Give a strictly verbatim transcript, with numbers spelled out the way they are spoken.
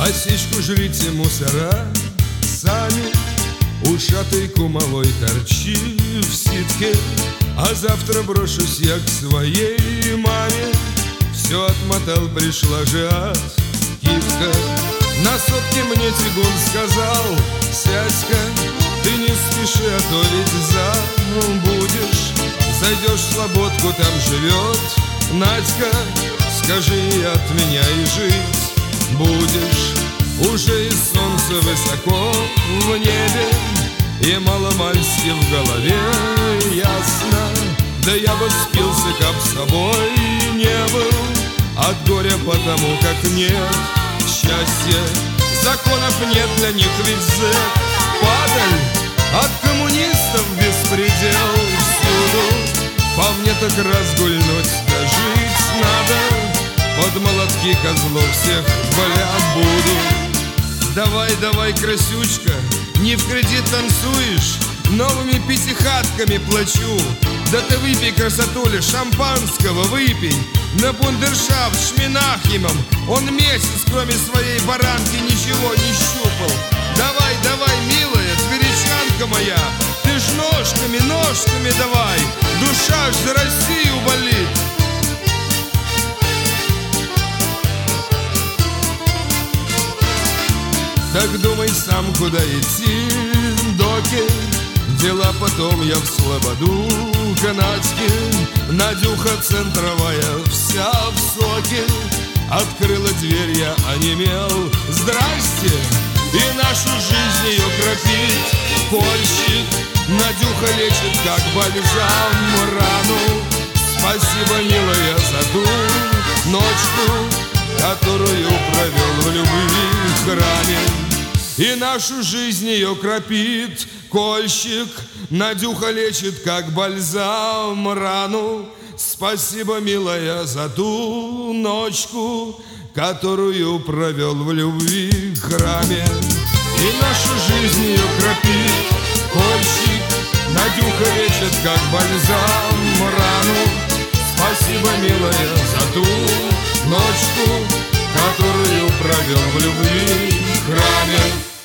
Осечку жрите мусора сами, ушатый кумовой торчи в ситке. А завтра брошусь я к своей маме. Все отмотал, пришла же от китка. На сотке мне тягун сказал: сядь-ка, ты не спеши, а то ведь забудешь. Зайдешь в слободку, там живет Надька. Скажи ей от меня и жить будешь. Уже и солнце высоко в небе, и маломальски в голове ясно. Да я бы спился, как с собой не был, от горя потому, как нет счастья. Законов нет для них, ведь зэк падаль, от коммунистов беспредел всюду. По мне так разгульнуть да жить надо, под молотки козлов всех бля буду. Давай, давай, красючка, не в кредит танцуешь, новыми пятихатками плачу. Да ты выпей, красотуля, шампанского выпей. На бундершафт с Шминахимом он месяц, кроме своей баранки, ничего не щупал. Давай, давай, милая, тверичанка моя, ты ж ножками, ножками давай, душа ж за Россию болит. Так думай сам, куда идти, доки. Дела потом я в слободу канадский. Надюха центровая, вся в соке. Открыла дверь, я онемел. Здрасте! И нашу жизнь ее кропит польщик. Надюха лечит, как бальзам, рану. Спасибо, милая, за ту ночку, которую провел в любви храме. И нашу жизнь ее кропит кольщик. Надюха лечит, как бальзам, рану. Спасибо, милая, за ту ночку, которую провел в любви храме. И нашу жизнь ее кропит кольщик. Надюха лечит, как бальзам, рану. Спасибо, милая, за ту ночку, которую провел в любви храме.